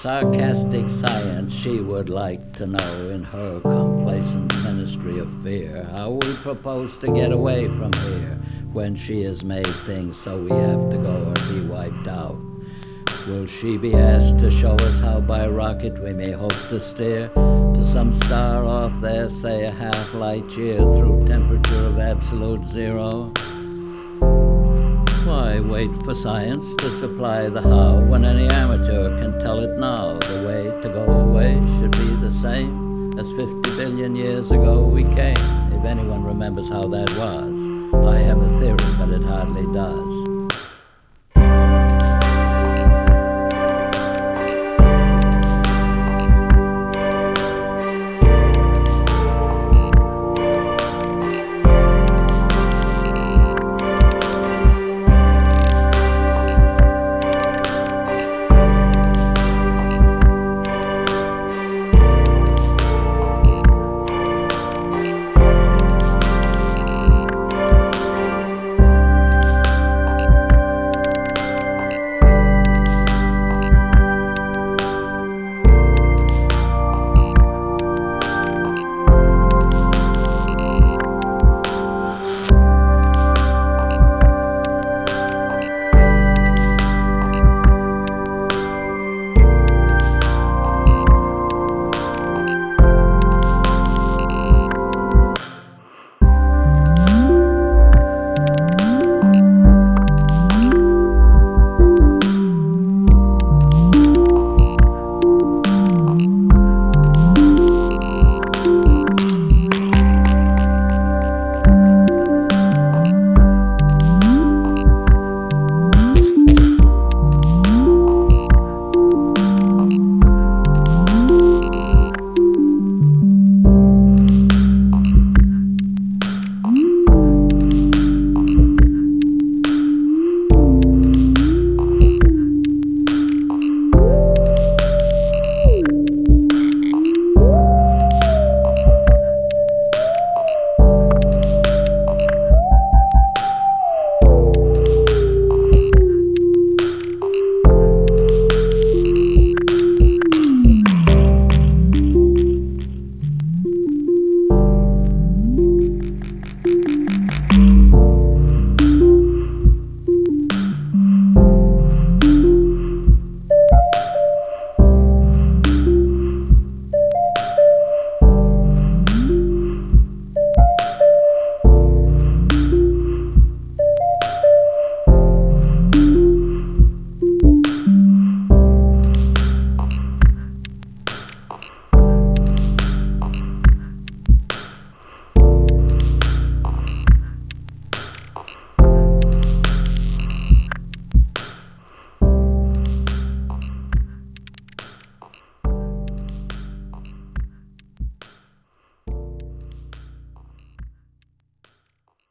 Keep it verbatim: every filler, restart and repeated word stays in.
Sarcastic science, she would like to know in her complacent ministry of fear how we propose to get away from here when she has made things so we have to go or be wiped out. Will she be asked to show us how by rocket we may hope to steer to some star off there, say a half light year through temperature of absolute zero? Why wait for science to supply the how when any amateur can tell it now? The way to go away should be the same as fifty billion years ago we came, if anyone remembers how that was. I have a theory, but it hardly does.